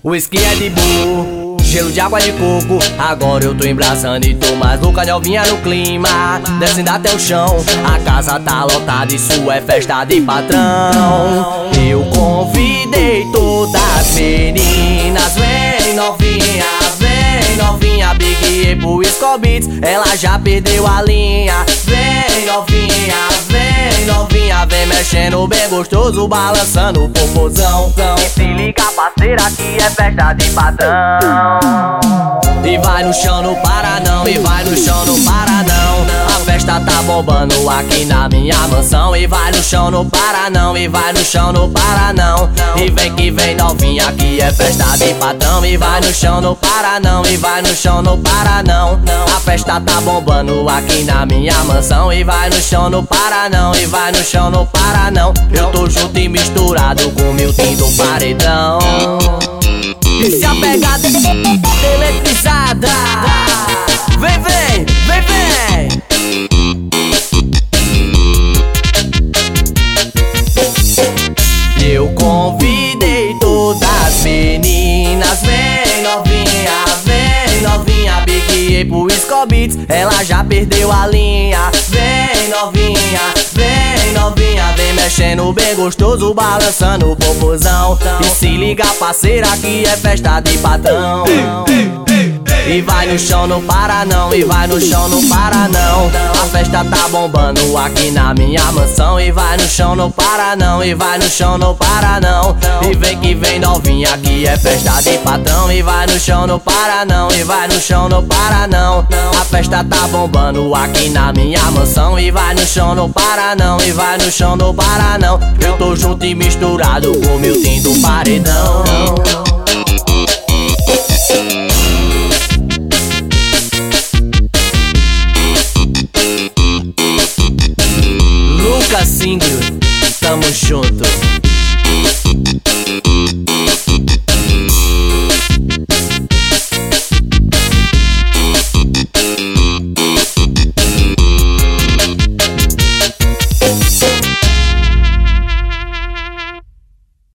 Whisky é de burro, gelo de água de coco. Agora eu tô embraçando e tô mais louca, novinha no clima, descendo até o chão. A casa tá lotada, isso é festa de patrão. Eu convidei todas as meninas, vem novinha, Big E pro Scobits, ela já perdeu a linha. Vem novinha, vem mexendo bem gostoso, balançando o popozão. E se liga parceira que é festa de patrão. E vai no chão, não para não, e vai no chão, não para não. A festa tá bombando aqui na minha mansão. E vai no chão, não para não, e vai no chão, não para não. E vem que vem novinha que é festa de patrão. E vai no chão, não para não, e vai no chão, não para não. A festa tá bombando aqui na minha mansão. E vai no chão, não para não, e vai no chão, não para não. Eu tô junto e misturado com o Milton do paredão. E se a pegada é eletrizada, vem. Eu convidei todas as meninas, vem novinha, Big E pro Scobits, ela já perdeu a linha. Vem novinha, vem mexendo bem gostoso, balançando o popozão. E se liga parceira que é festa de patrão. E vai no chão, não para não, e vai no chão, não para não. A festa tá bombando aqui na minha mansão. E vai no chão, não para não, e vai no chão, não para não. E vem que vem novinha que é festa de patrão. E vai no chão, não para não, e vai no chão, não para não. A festa tá bombando aqui na minha mansão. E vai no chão, não para não, e vai no chão, não para não. Eu tô junto e misturado com o Milton do paredão. Lucas Single, tamo junto.